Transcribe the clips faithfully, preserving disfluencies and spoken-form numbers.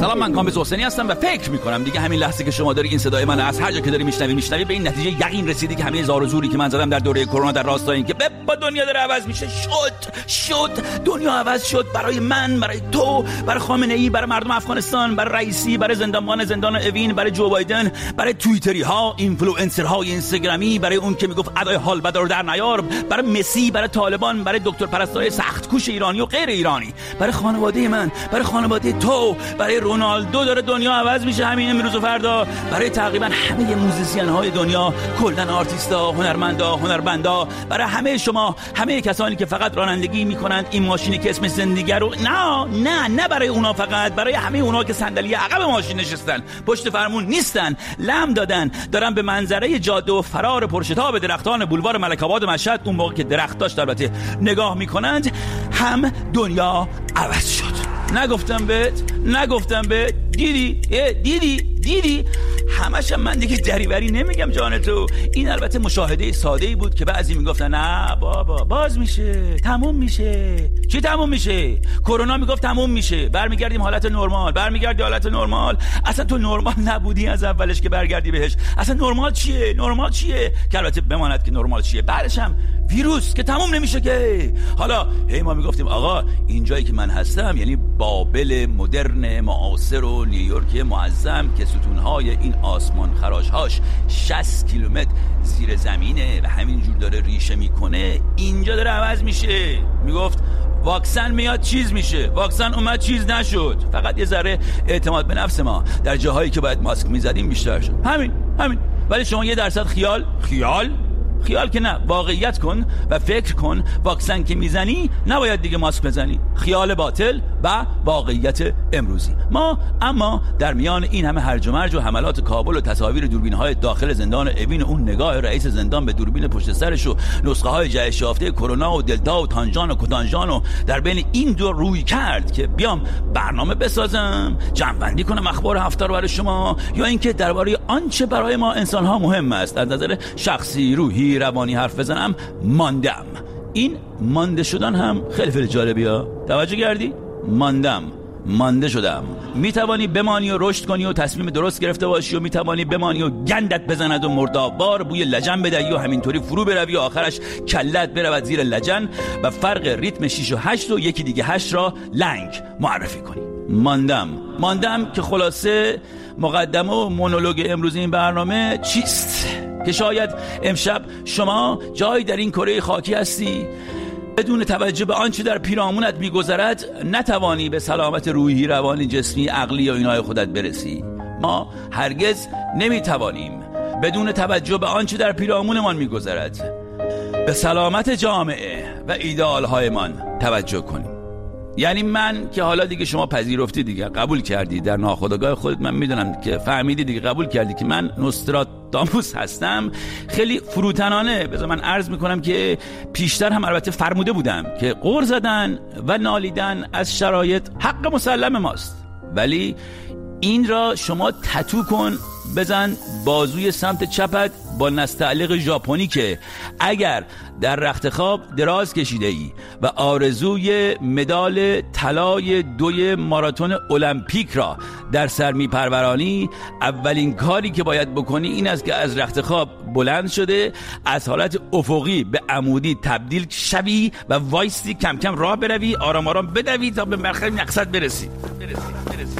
سلام، من کامبیز حسینی هستم و فکر میکنم دیگه همین لحظه که شما داری این صدای من از هر جا که داری میشنوی میشنوی به این نتیجه یقین رسیدی که همه زار و زوری که من زدم در دوره کرونا در راستای این که با دنیا داره عوض میشه شد شد دنیا عوض شد برای من، برای تو، برای خامنه ای، برای مردم افغانستان، برای رئیسی، برای زندانبان زندان اوین، برای جو بایدن، برای توییتری ها، اینفلوئنسر های اینستاگرامی، برای اون که میگفت ادای حال بد رو در نیار، برای مسی، برای طالبان، برای دکتر پرستارای سخت کوش ایرانی و غیر ایرانی، برای خانواده من، برای خانواده تو، برای رونالدو داره دنیا عوض میشه همین امروز و فردا، برای تقریبا همه موزیسین های دنیا، کلا آرتیستا، هنرمندا، هنرمندا، برای همه شما، همه کسانی که فقط رانندگی میکنند این ماشینی که اسم زندگی رو نه نه نه برای اونا، فقط برای همه اونا که صندلی عقب ماشین نشستن، پشت فرمون نیستن، لم دادن، دارن به منظره جاده و فرار پرشتاب درختان بولوار ملک آباد مشهد، اون موقع که درخت داشت البته، نگاه میکنند. هم دنیا عوض شد. نگفتم بهت؟ نگفتم بهت؟ دیدی؟ دیدی؟ دیدی؟ همش هم من دیگه دریوری نمیگم جان تو. این البته مشاهده ساده‌ای بود که بعضی میگفتن نه بابا باز میشه، تموم میشه. چی تموم میشه؟ کرونا میگفت تموم میشه، برمیگردیم حالت نرمال، برمیگردی حالت نرمال. اصلا تو نرمال نبودی از اولش که برگردی بهش. اصلا نرمال چیه؟ نرمال چیه؟ که البته بماند که نرمال چیه. بعدش هم ویروس که تموم نمیشه که. حالا هی ما میگفتیم آقا این جایی که من هستم یعنی بابل مدرن معاصر و نیویورک معظم که ستونهای این آسمان خراشهاش شصت کیلومتر زیر زمینه و همینجور داره ریشه میکنه، اینجا داره عوض میشه. میگفت واکسن میاد چیز میشه، واکسن اومد چیز نشد. فقط یه ذره اعتماد به نفس ما در جاهایی که باید ماسک میزدیم بیشتر شد. همین همین. ولی شما یه درصد خیال خیال خیال که نه، واقعیت کن و فکر کن واکسن که میزنی نباید دیگه ماسک بزنی. خیال باطل و واقعیت امروزی ما. اما در میان این همه هرج و مرج و حملات کابل و تصاویر دوربین‌های داخل زندان اوین و اون نگاه رئیس زندان به دوربین پشت سرش و نسخه‌های جهش یافته کرونا و دلتا و تانژان و کوتانژان و در بین این دو روی کرد که بیام برنامه بسازم، جمع‌بندی کنم اخبار هفته رو برای شما، یا اینکه درباره آنچه برای ما انسان‌ها مهم است از نظر شخصی، روحی، روانی حرف بزنم، ماندم. این مانده شدن هم خیلی خیلی جالبی ها. توجه کردی؟ ماندم، مانده شدم. میتوانی بمانی و رشد کنی و تصمیم درست گرفته باشی و میتوانی بمانی و گندت بزند و مردابار بوی لجن بدهی و همینطوری فرو بروی و آخرش کلت برود زیر لجن و فرق ریتم شیش و هشت و یکی دیگه هشت را لنگ معرفی کنی. ماندم ماندم که خلاصه مقدمه و مونولوگ امروز این برنامه چیست؟ که شاید امشب شما جایی در این کره خاکی هستی بدون توجه به آنچه در پیرامونت میگذرد نتوانی به سلامت روحی، روانی، جسمی، عقلی یا اینهای خودت برسی. ما هرگز نمیتوانیم بدون توجه به آنچه در پیرامونمان میگذرد به سلامت جامعه و ایدئالهایمان توجه کنیم. یعنی من که حالا دیگه شما پذیرفتی دیگه، قبول کردی در ناخودآگاه خودت، من میدونم که فهمیدی دیگه، قبول کردی که من نوستراداموس هستم. خیلی فروتنانه بذار من عرض میکنم که پیشتر هم البته فرموده بودم که غر زدن و نالیدن از شرایط حق مسلم ماست، ولی این را شما تتو کن، بزن بازوی سمت چپت با نستعلیق ژاپنی که اگر در رخت خواب دراز کشیده ای و آرزوی مدال طلای دوی ماراتون المپیک را در سر میپرورانی، اولین کاری که باید بکنی این است که از رخت خواب بلند شده از حالت افقی به عمودی تبدیل شوی و وایستی، کم کم راه بروی، آرام آرام بدوی تا به مقصد برسی برسی برسی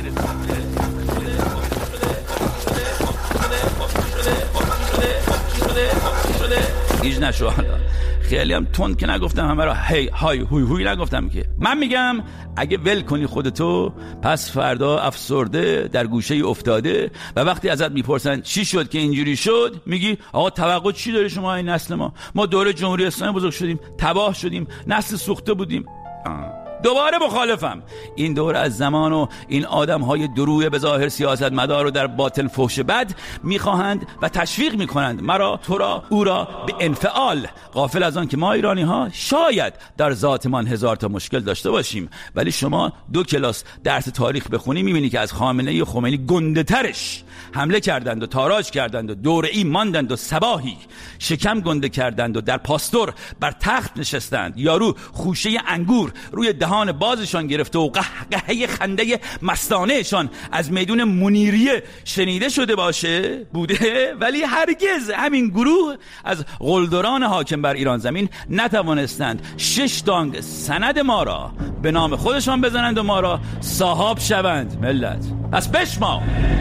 گیج نشو. خیلی هم تند که نگفتم، همه را هی های هوی هوی نگفتم که. من میگم اگه ول کنی خودتو، پس فردا افسرده در گوشه افتاده و وقتی ازت میپرسن چی شد که اینجوری شد، میگی آقا توقع چی داره شما این نسل ما؟ ما دوره جمهوری اسلامی بزرگ شدیم، تباه شدیم، نسل سوخته بودیم. آه. دوباره مخالفم. این دور از زمان و این آدم‌های دروی به ظاهر سیاست مدار رو در باطل فحش بد می‌خواهند و تشویق می‌کنند مرا، تو را، او را به انفعال، غافل از آن که ما ایرانی‌ها شاید در ذاتمان هزار تا مشکل داشته باشیم، ولی شما دو کلاس درس تاریخ بخونی می‌بینی که از خامنه‌ای و خمینی گنده‌ترش حمله کردند و تاراج کردند و دوره‌ای ماندند و صباحی شکم گنده کردند و در پاستور بر تخت نشستند. یارو خوشه انگور روی دهان دهان بازشان گرفته و قهقهه خنده مستانهشان از میدون منیریه شنیده شده باشه بوده، ولی هرگز همین گروه از قلدران حاکم بر ایران زمین نتوانستند شش دانگ سند ما را به نام خودشان بزنند و ما را صاحب شوند. ملت پس بشمار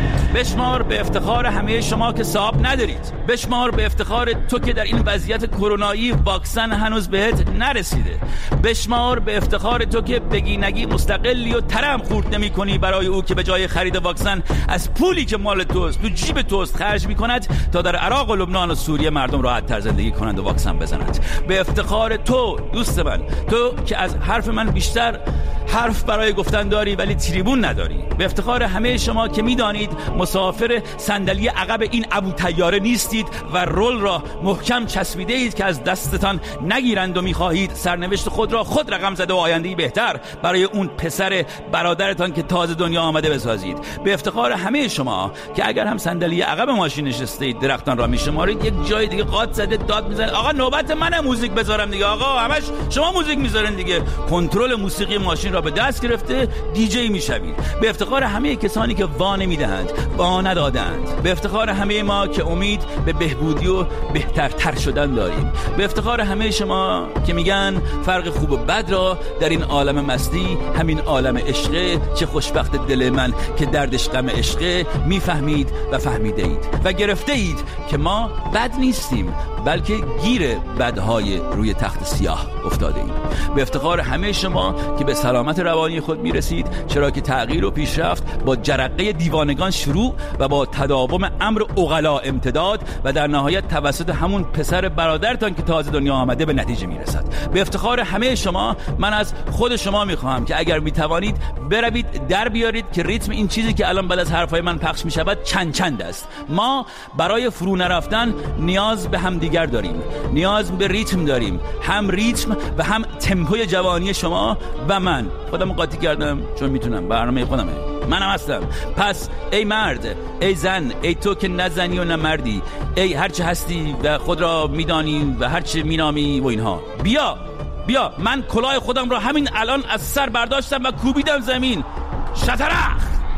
بشمار به افتخار همه شما که صاحب ندارید، بشمار به افتخار تو که در این وضعیت کرونایی واکسن هنوز بهت نرسیده، بشمار به افتخار تو که بگی نگی مستقلی و ترم خورد نمی کنی برای او که به جای خرید واکسن از پولی که مال توست تو جیب توست خرج می کند تا در عراق و لبنان و سوریه مردم راحت تر زندگی کنند و واکسن بزنند. به افتخار تو دوست من، تو که از حرف من بیشتر حرف برای گفتن داری ولی تریبون نداری، به افتخار همه شما که میدانید مسافر صندلی عقب این ابو طیاره نیستید و رول را محکم چسبیده اید که از دستتان نگیرند و میخواهید سرنوشت خود را خود رقم زده و آینده‌ای بهتر برای اون پسر برادرتان که تازه دنیا آمده بسازید. به افتخار همه شما که اگر هم صندلی عقب ماشین نشسته اید درختان را میشمارید، یک جای دیگه قات زده داد میزنید آقا نوبت منه موزیک بذارم دیگه، آقا همش شما موزیک میذارین دیگه، کنترل موسیقی ماشین را به دست گرفته دیجی میشوید. به افتخار همه کسانی که وا نمیدهند، وا ندادند، به افتخار همه ما که امید به بهبودی و بهترتر شدن داریم، به افتخار همه شما که میگن فرق خوب و بد را در این عالم مستی همین عالم عشقه، چه خوشبخت دل من که دردش غم عشقه، میفهمید و فهمیده اید و گرفته اید که ما بد نیستیم بلکه گیر بدهای روی تخت سیاه افتاده ایم. به افتخار همه شما که به سلامت روانی خود میرسید، چرا که تغییر و پیشرفت با جرقه دیوانگان شروع و با تداوم امر عقلا امتداد و در نهایت توسط همون پسر برادرتان که تازه دنیا آمده به نتیجه میرسد. به افتخار همه شما من از خود شما میخواهم که اگر میتوانید بروید در بیارید که ریتم این چیزی که الان بعد از حرفای من پخش میشود چند چند است. ما برای فرو نرفتن نیاز به هم دیگر داریم، نیاز به ریتم داریم، هم ریتم و هم تمپوی جوانی شما و من. خودم قاطی کردم چون میتونم، برنامه خودمه، منم هستم. پس ای مرد، ای زن، ای تو که نه زنی و نه مردی، ای هرچه هستی و خود را میدانی و هرچه مینامی و اینها، بیا بیا من کلاه خودم را همین الان از سر برداشتم و کوبیدم زمین. شطرخ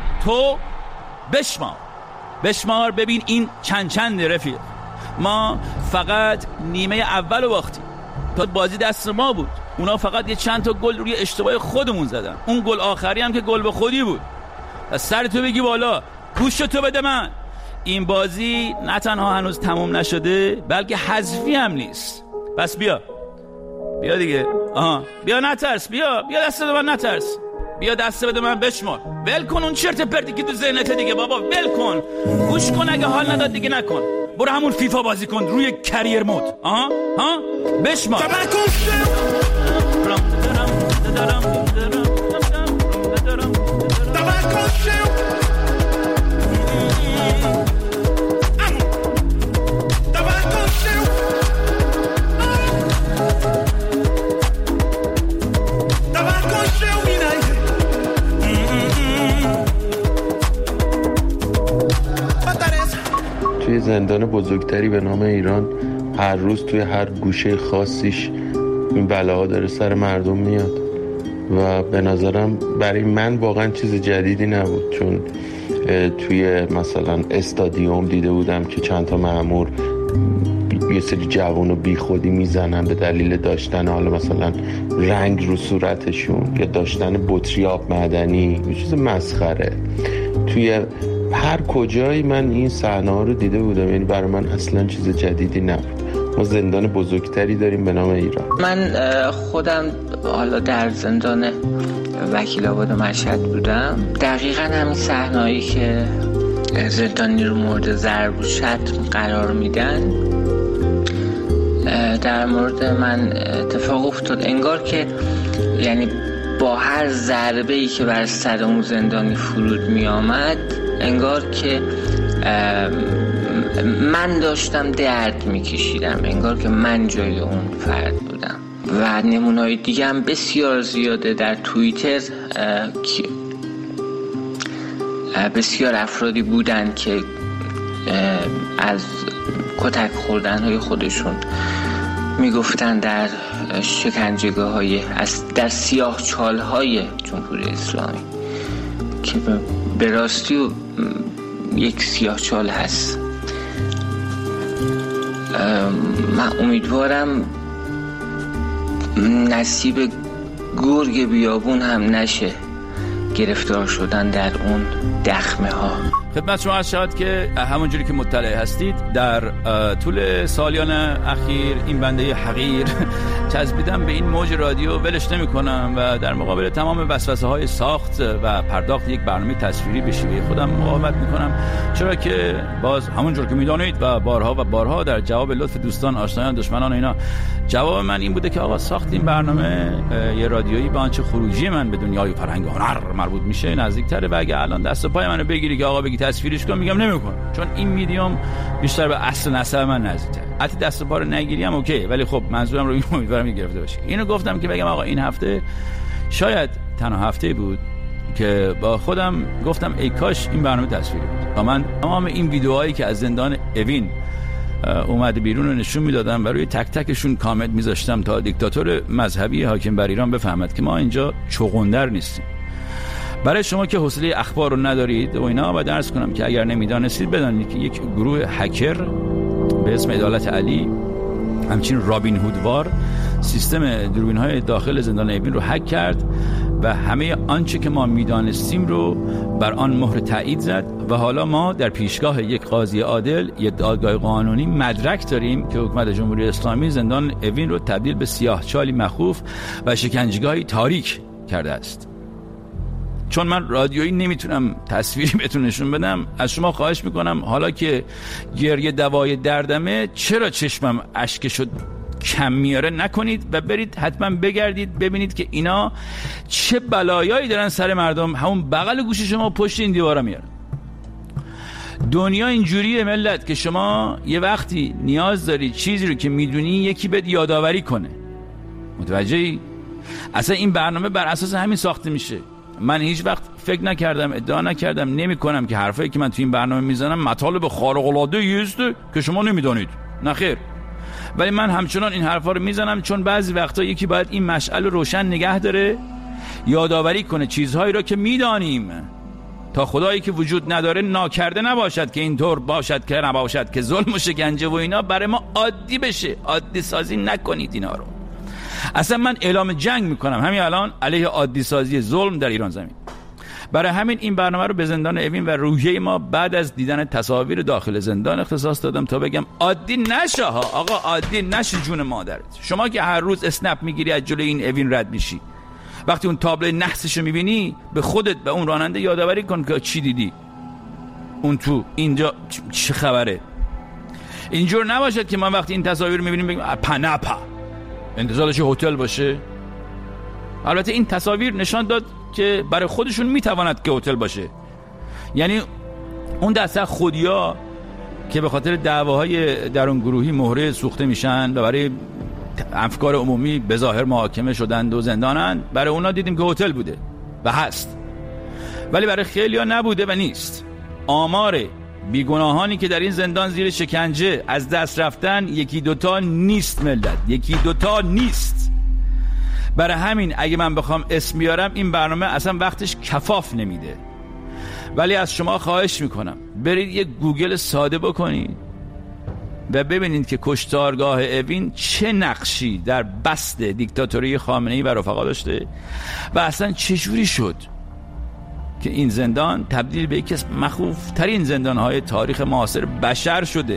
تو بشمار بشمار ببین این چند چند رفیق. ما فقط نیمه اول باختیم، تا بازی دست ما بود، اونا فقط یه چند تا گل روی اشتباه خودمون زدن، اون گل آخری هم که گل به خودی بود. از سر تو بگی بالا، گوش تو بده من. این بازی نه تنها هنوز تموم نشده بلکه حذفی هم نیست. پس بیا بیا دیگه، آها بیا نترس، بیا بیا دست بده من، نترس، بیا دست بده من، بشمار، ول کن اون چرت پرتی که تو ذهنته دیگه بابا، ول کن، گوش کن، اگه حال نداد دیگه نکن، برو همون فیفا بازی کن روی کریر مود. آها ها بشمار. توی زندان بزرگتری به نام ایران هر روز توی هر گوشه خاصیش این بلاها داره سر مردم میاد و به نظرم برای من واقعا چیز جدیدی نبود، چون توی مثلا استادیوم دیده بودم که چند تا مأمور یه سری جوان رو بی خودی میزنن به دلیل داشتن حالا مثلا رنگ رو صورتشون یا داشتن بطری آب معدنی، یه چیز مسخره. توی هر کجایی من این صحنه‌ها رو دیده بودم، یعنی برای من اصلا چیز جدیدی نبود. ما زندان بزرگتری داریم به نام ایران. من خودم حالا در زندان وکیل آباد مشهد بودم، دقیقا همین صحنه‌ای که زندانی رو مورد ضرب و شتم قرار میدن در مورد من اتفاق افتاد. انگار که یعنی با هر ضربه‌ای که بر سر اون زندانی فرود می آمد انگار که من داشتم درد می کشیدم، انگار که من جای اون فرد بودم. و نمونه‌های دیگه هم بسیار زیاده در توییتر که بسیار افرادی بودن که از کتک خوردن های خودشون میگفتن در شکنجهگاه های از در سیاه چال های جمهوری اسلامی که به راستی و یک سیاه چال هست. من امیدوارم نصیب گرگ بیابون هم نشه گرفتار شدن در اون دخمه ها. خدمت شما عرض شود که همونجوری که مطلع هستید در طول سالیان اخیر این بنده حقیر چسبیدم به این موج رادیو، ولش نمی کنم و در مقابل تمام وسوسه های ساخت و پرداخت یک برنامه تصویری به شیوه خودم مقاومت می کنم، چرا که باز همونجور که میدانید و بارها و بارها در جواب لطف دوستان، آشنایان، دشمنان و اینا جواب من این بوده که آقا ساخت این برنامه یه رادیویی با آنچه خروجی من به دنیای فرهنگ و هنر مربوط میشه نزدیک‌تره و اگه الان دست و پای منو بگیری که آقا بگی تصویرش کن، میگم نمیکنم، چون این میدیوم بیشتر به اصل نسب من نزدیکه. حتی دست و پا رو نگیری هم اوکی، ولی خب منظورم رو این امیدوارم گرفته باشه. اینو گفتم که بگم آقا این هفته شاید تنها هفته بود که با خودم گفتم ای کاش این برنامه تصویری بود و من تمام این ویدیوهایی که از زندان اوین اومده بیرون رو نشون میدادم و روی تک تکشون کامنت میذاشتم تا دیکتاتور مذهبی حاکم بر ایران بفهمد که ما اینجا چغندر نیستیم. برای شما که حوصله اخبار رو ندارید و اینا، و درس کنم که اگر نمیدانستید بدانید که یک گروه هکر به اسم عدالت علی، همچنین رابین هودوار، سیستم دوربین‌های داخل زندان اوین رو هک کرد و همه آنچه که ما میدانستیم رو بر آن مهر تایید زد و حالا ما در پیشگاه یک قاضی عادل، یک دادگاه قانونی مدرک داریم که حکومت جمهوری اسلامی زندان اوین رو تبدیل به سیاهچالی مخوف و شکنجهگاهی تاریک کرده است. چون من رادیویی نمیتونم تصویری بهتون نشون بدم، از شما خواهش میکنم حالا که گریه دوای دردمه، چرا چشمم اشک شد کم میاره نکنید و برید حتما بگردید ببینید که اینا چه بلایایی دارن سر مردم همون بغل گوش شما پشت این دیوارا میارن. دنیا اینجوریه ملت که شما یه وقتی نیاز داری چیزی رو که میدونی یکی بهت یادآوری کنه. متوجهی؟ اصلا این برنامه بر اساس همین ساخته میشه. من هیچ وقت فکر نکردم، ادعا نکردم، نمی کنم که حرفایی که من تو این برنامه میزنم مطالب خارق العاده است که شما نمیدونید. نه خیر. ولی من همچنان این حرفا رو میزنم چون بعضی وقتا یکی باید این مشعل رو روشن نگه داره، یادآوری کنه چیزهایی رو که میدانیم، تا خدایی که وجود نداره ناکرده نباشد که اینطور باشد که نباشد که ظلم و شکنجه و اینا برای ما عادی بشه. عادی سازی نکنید اینا رو. اصلا من اعلام جنگ میکنم همین الان علیه عادی سازی ظلم در ایران زمین. برای همین این برنامه رو به زندان اوین و روحیه ما بعد از دیدن تصاویر داخل زندان اختصاص دادم تا بگم عادی نشه ها آقا، عادی نشه جون مادرت. شما که هر روز اسنپ میگیری از جلوی این اوین رد میشی، وقتی اون تابلوی نحسشو میبینی به خودت به اون راننده یادآوری کن که چی دیدی اون تو اینجا چه خبره. اینجور نباشد که ما وقتی این تصاویر رو میبینیم بگیم پنپا انتظارش هتل باشه. البته این تصاویر نشان داد که برای خودشون میتواند که هتل باشه، یعنی اون دسته خودیا که به خاطر دعواهای درون گروهی مهره سوخته میشن و برای افکار عمومی به ظاهر محاکمه شدند و زندانند، برای اونا دیدیم که هتل بوده و هست، ولی برای خیلیا نبوده و نیست. آمار بیگناهانی که در این زندان زیر شکنجه از دست رفتن یکی دوتا نیست ملت، یکی دوتا نیست. برای همین اگه من بخوام اسم بیارم این برنامه اصلا وقتش کفاف نمیده، ولی از شما خواهش میکنم برید یه گوگل ساده بکنید و ببینید که کشتارگاه اوین چه نقشی در بسط دیکتاتوری خامنه‌ای و رفقا داشته و اصلا چجوری شد که این زندان تبدیل به یکی از مخوفترین زندانهای تاریخ معاصر بشر شده.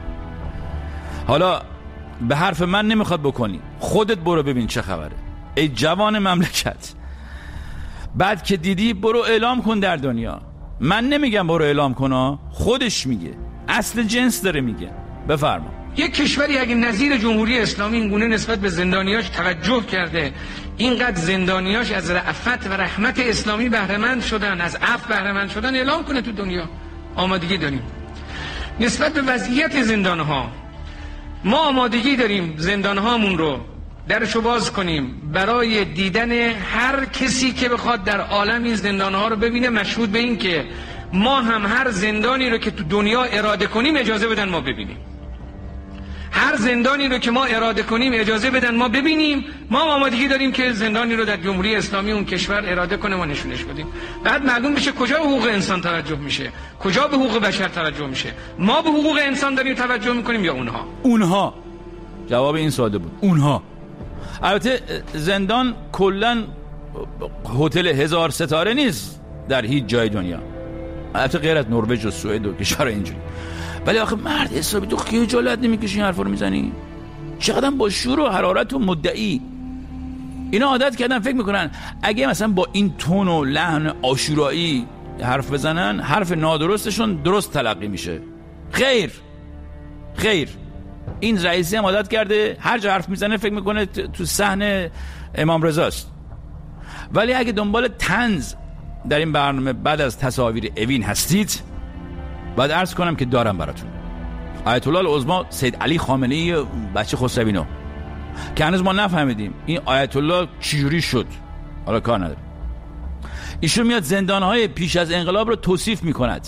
حالا به حرف من نمیخواد بکنی، خودت برو ببین چه خبره ای جوان مملکت. بعد که دیدی برو اعلام کن در دنیا. من نمیگم برو اعلام کن، خودش میگه، اصل جنس داره میگه. بفرما. یک کشوری اگه نظیر جمهوری اسلامی اینگونه نسبت به زندانیاش توجه کرده، اینقدر زندانیاش از رأفت و رحمت اسلامی بهره‌مند شدن، از عفو بهره‌مند شدن، اعلام کنه تو دنیا. آمادگی داریم نسبت به وضعیت زندانها. ما آمادگی داریم زندانهامون رو درشو باز کنیم برای دیدن هر کسی که بخواد در عالم این زندانها رو ببینه، مشهود به این که ما هم هر زندانی رو که تو دنیا اراده کنیم اجازه بدن ما ببینیم. هر زندانی رو که ما اراده کنیم اجازه بدن ما ببینیم، ما آمادگی داریم که زندانی رو در جمهوری اسلامی اون کشور اراده کنه ما نشونش بدیم. بعد معلوم بشه کجا به حقوق انسان توجه میشه، کجا به حقوق بشر توجه میشه. ما به حقوق انسان داریم توجه میکنیم یا اونها؟ اونها. جواب این سواله بود اونها. البته زندان کلا هتل هزار ستاره نیست در هیچ جای دنیا، البته غیر از نروژ و سوئد و کشور اینجوری. ولی آخه مرد حسابی تو خجالت نمیکشی این حرفا رو میزنی؟ چقدر با شور و حرارت و مدعی. اینا عادت کردن فکر میکنن اگه مثلا با این تون و لحن عاشورایی حرف بزنن حرف نادرستشون درست تلقی میشه. خیر خیر این رئیسی هم عادت کرده هر جا حرف میزنه فکر میکنه تو صحن امام رضاست. ولی اگه دنبال طنز در این برنامه بعد از تصاویر اوین هستید، باید عرض کنم که دارم براتون. آیت الله العظمی سید علی خامنه‌ای بچه خسروی‌نو که هنوز ما نفهمیدیم این آیت الله چجوری شد، حالا کار نداره. ایشون میاد زندان‌های پیش از انقلاب رو توصیف میکند.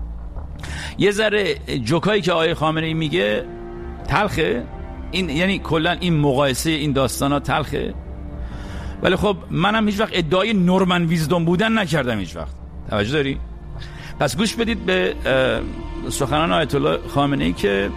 یه ذره جوکایی که آیه خامنه‌ای میگه تلخه، این یعنی کلا این مقایسه این داستانا تلخه. ولی خب منم هیچ وقت ادعای نورمن ویزدوم بودن نکردم هیچ وقت. توجه داری؟ پس گوش بدید به سخنان آیت الله خامنه‌ای که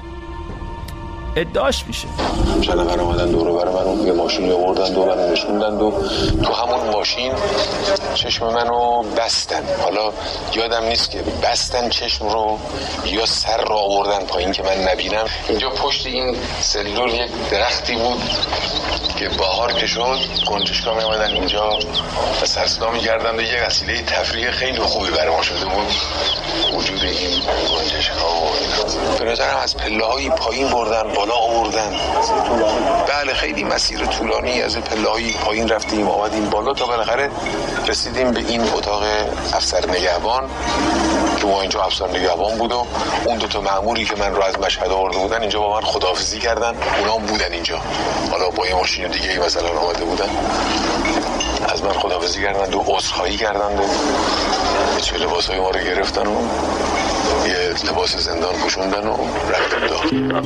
ادعاش میشه. چند نفر اومدن دور و بر منو یه ماشینی آوردن دو منو نشوندن و تو همون ماشین چشم منو بستن. حالا یادم نیست که بستن چشم رو یا سر رو آوردن پایین که من نبینم. اینجا پشت این سلول یک درختی بود که بهار که شد گنجشکا می اومدن اینجا و سرصدا می‌کردن و یه وسیله تفریح خیلی خوبی برای ما شده بود وجود این گنجشکا و اینا. به نظرم از پله‌های پایین بردن بالا آوردن. بله خیلی مسیر طولانی از پله‌های پایین رفتیم آمدیم بالا تا بالاخره رسیدیم به این اتاق افسر نگهبان که ما اینجا افسر نگهبان بود و اون دو تا مأموری که من رو از مشهد آورده بودن اینجا با من خداحافظی کردن. اونا هم بودن اینجا، حالا با یه ماشین دیگه ای مثلا آمده بودن، از من خداحافظی کردن و عذرخواهی کردن و چه لباسای ما رو گرفتن و یه لباس زندان پوشوندن و رفتم داخل.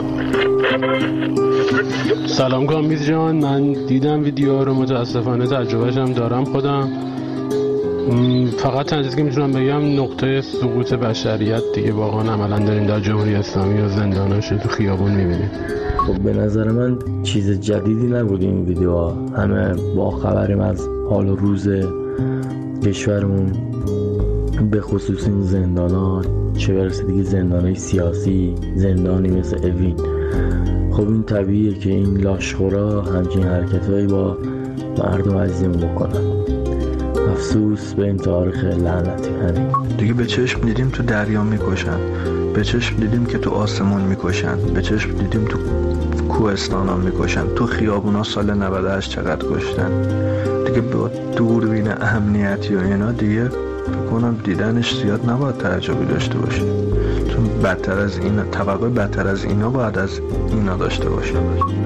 سلام کامیز جان، من دیدم ویدیو رو، متاسفانه تجربهش هم دارم خودم. فقط تنها چیزی که میتونم بگم نقطه سقوط بشریت دیگه واقعا عملا داریم در جمهوری اسلامی و زنداناش تو خیابون میبینیم. خب به نظر من چیز جدیدی نبود این ویدیوها، همه با خبریم از حال و روز کشورمون، به خصوص این زندانا، چه برسه دیگه زندانای سیاسی، زندانی مثل اوین. خب این طبیعیه که این لاشخورا همچین حرکتهایی با مردم عزیزمون بکنن. افسوس به این تاریخ لعنتی. همین دیگه به چشم دیدیم تو دریا میکشن، به چشم دیدیم که تو آسمون میکشن، به چشم دیدیم تو کوهستان ها میکشن، تو خیابون ها سال نود و هشت چقدر کشتن. دیگه با دوربین امنیتی و اینا دیگه بکنم دیدنش زیاد نباید تعجبی داشته باشه، چون بدتر از اینا، توقع بدتر از اینا باید از اینا داشته باشه.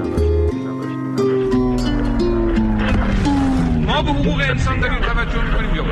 ما به حقوق انسان داریم توجه میکنیم یا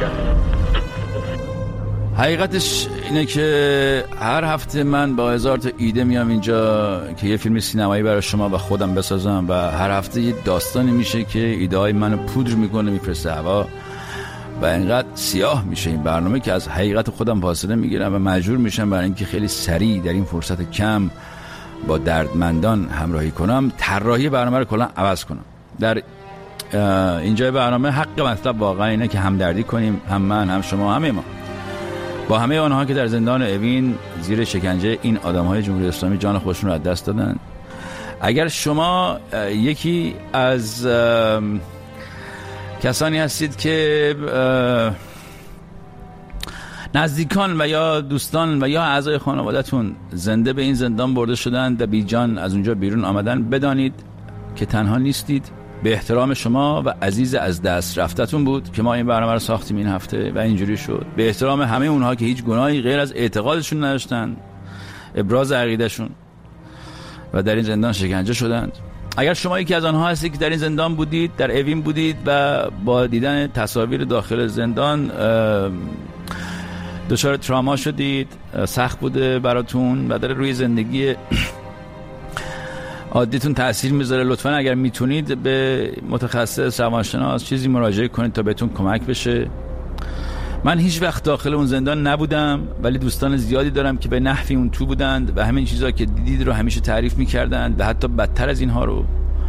حقیقتش اینه که هر هفته من با هزار تا ایده میام اینجا که یه فیلم سینمایی برای شما و خودم بسازم و هر هفته یه داستانی میشه که ایده های منو پودر میکنه میفرسته هوا و اینقدر سیاه میشه این برنامه که از حقیقت خودم فاصله میگیرم و مجبور میشم برای اینکه خیلی سریع در این فرصت کم با دردمندان همراهی کنم طراحی برنامه رو کلا عوض کنم. در اینجای برنامه حق مطلب واقعا اینه که همدردی کنیم، هم من هم شما همه ما، با همه آنها که در زندان اوین زیر شکنجه این آدم‌های جمهوری اسلامی جان خودشون رو از دست دادن. اگر شما یکی از کسانی هستید که نزدیکان و یا دوستان و یا اعضای خانواده‌تون زنده به این زندان برده شدن و بی جان از اونجا بیرون آمدن، بدانید که تنها نیستید. به احترام شما و عزیز از دست رفتتون بود که ما این برنامه رو ساختیم این هفته و اینجوری شد. به احترام همه اونها که هیچ گناهی غیر از اعتقادشون نداشتن، ابراز عقیدهشون، و در این زندان شکنجه شدند. اگر شما یکی از آنها هستید که در این زندان بودید، در اوین بودید و با دیدن تصاویر داخل زندان دچار تراما شدید، سخت بوده براتون و در روی زندگی عادیتون تأثیر میذاره. لطفاً اگر میتونید به متخصص روانشناس چیزی مراجعه کنید تا بهتون کمک بشه. من هیچ وقت داخل اون زندان نبودم، ولی دوستان زیادی دارم که به نحوی اون تو بودند و همین چیزا که دیدید رو همیشه تعریف میکردند و حتی بدتر از اینها رو.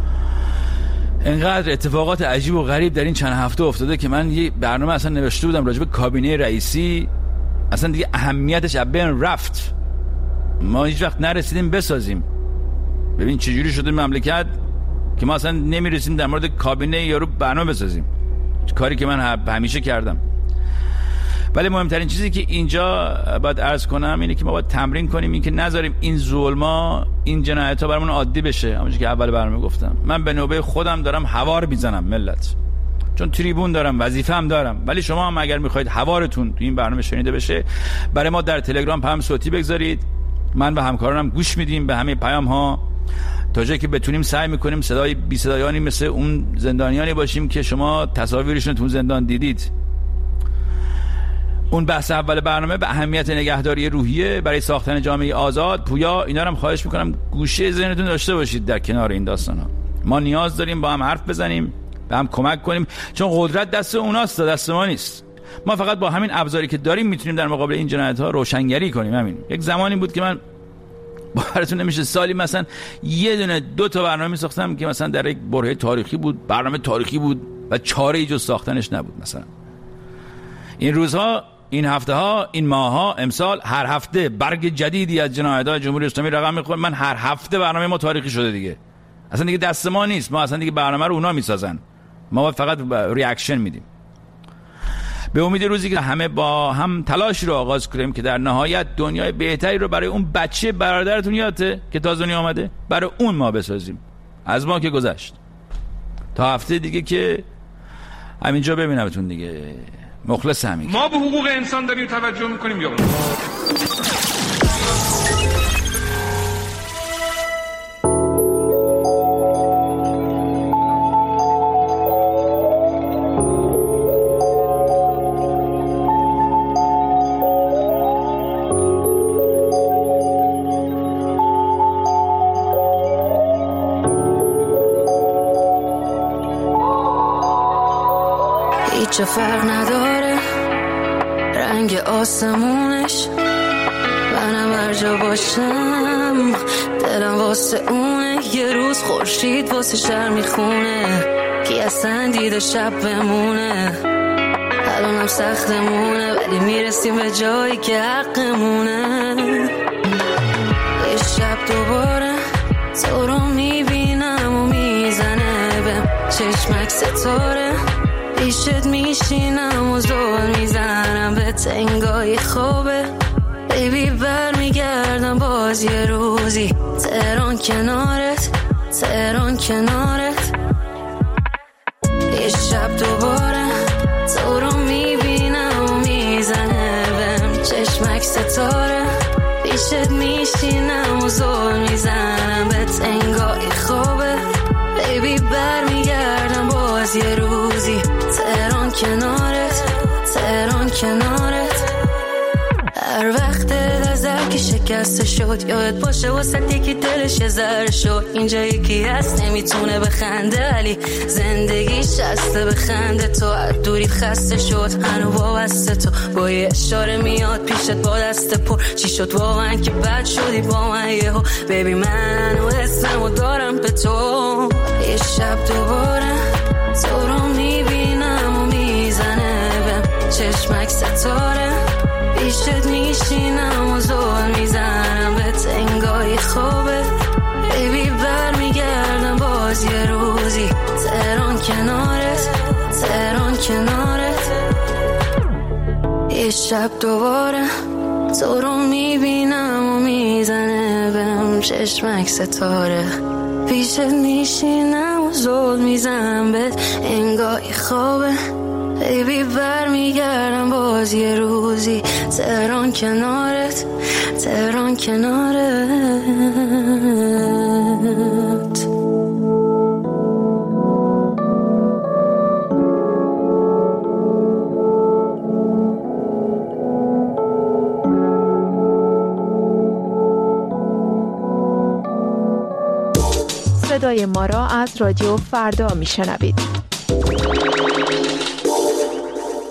انقدر اتفاقات عجیب و غریب در این چند هفته افتاده که من یه برنامه اصلا نوشته بودم راجع به کابینه رئیسی، اصلا دیگه اهمیتش از بین رفت. ما هیچ وقت نرسیدیم بسازیم. ببین چجوری شده مملکت که ما اصلا نمیرسیم در مورد کابینه یارو برنامه بسازیم، کاری که من همیشه کردم. ولی مهمترین چیزی که اینجا باید عرض کنم اینه که ما باید تمرین کنیم این که نذاریم این ظلما، این جنایت‌ها برامون عادی بشه. همونجوری که اول برنامه گفتم، من به نوبه خودم دارم هوار میزنم ملت، چون تریبون دارم، وظیفه هم دارم. ولی شما هم اگر میخواید هوارتون تو این برنامه شنیده بشه، برای ما در تلگرام پیام صوتی بگذارید. من و همکارانم گوش میدیم به همه پیام ها، تا جایی که بتونیم سعی میکنیم صدای بی صدایانی مثل اون زندانیانی باشیم که شما تصاویرشون تو زندان دیدید. اون بحث اول برنامه به اهمیت نگهداری روحیه برای ساختن جامعه آزاد، پویا، اینا رو هم خواهش میکنم گوشه ذهنتون داشته باشید در کنار این داستانا. ما نیاز داریم با هم حرف بزنیم، به هم کمک کنیم، چون قدرت دست اوناست، دست ما نیست. ما فقط با همین ابزاری که داریم میتونیم در مقابل این جنایت‌ها روشنگری کنیم. همین یک زمانی بود که من باورتون نمیشه سالی مثلا یه دونه دو تا برنامه میساختم که مثلا در یک برهه تاریخی بود، برنامه تاریخی بود و چاره‌ای جز ساختنش نبود. مثلا این روزها، این هفته ها، این ماه ها، امسال هر هفته برگ جدیدی از جنایت‌های جمهوری اسلامی رقم میخوره. من هر هفته برنامه ما تاریخی شده دیگه، اصلا دیگه دست ما نیست. ما اصلا دیگه برنامه رو اونا میسازن، ما فقط ریاکشن میدیم. به امید روزی که همه با هم تلاش رو آغاز کنیم که در نهایت دنیای بهتری رو برای اون بچه برادرتون یادته که تازه دنیا آمده، برای اون ما بسازیم. از ما که گذشت، تا هفته دیگه که همینجا ببینمتون دیگه. مخلص همین. ما به حقوق انسان داریم توجه میکنیم یا نه؟ هیچ فرق نداره رنگ آسمونش، منم هر جا باشم دلم واسه اونه. یه روز خورشید واسه شهر میخونه، کی اصلا دیده شب بمونه. الانم سختمونه ولی میرسیم به جایی که حقمونه. یه شب دوباره تو رو میبینم و میزنه بهم چشمک ستاره، پیشت میشینم و زول میزنم به تنگای خوبه. بیبی بر میگردم باز یه روزی، تهران کنارت، تهران کنارت. یه شب دوباره تو رو میبینم و میزنه بهم چشمک ستاره، پیشت میشینم و زول میزنم به تنگای خوبه. بیبی بر میگردم باز یه روزی، تهران کنارت، تهران کنارت. هر وقت نظر که شکسته شد یاد باشه واسه یکی دلش یه ذره شد. اینجا یکی هست نمیتونه بخنده ولی زندگیش هسته بخنده. تو از دوری خسته شد هنو وابسته، تو با یه اشاره میاد پیشت با دست پر. چی شد واقعا که بد شدی با من یهو؟ بیبی من و اسممو دارم به تو. یه شب دوباره تو رو میبینم و میزنه بهم چشمک ستاره، پیشت میشینم و زول میزنم به تنگای خوبه. بیبی بر میگردم باز یه روزی، تهران کنارت، تهران کنارت. یه شب دوباره تو رو میبینم و میزنه بهم چشمک ستاره، پیشت میشینم و زول میزنم به انگای خوبه. بیبی بر میگردم باز یه روزی، تهران کنارت، تهران کنارت. صدای ما را از رادیو فردا میشنوید.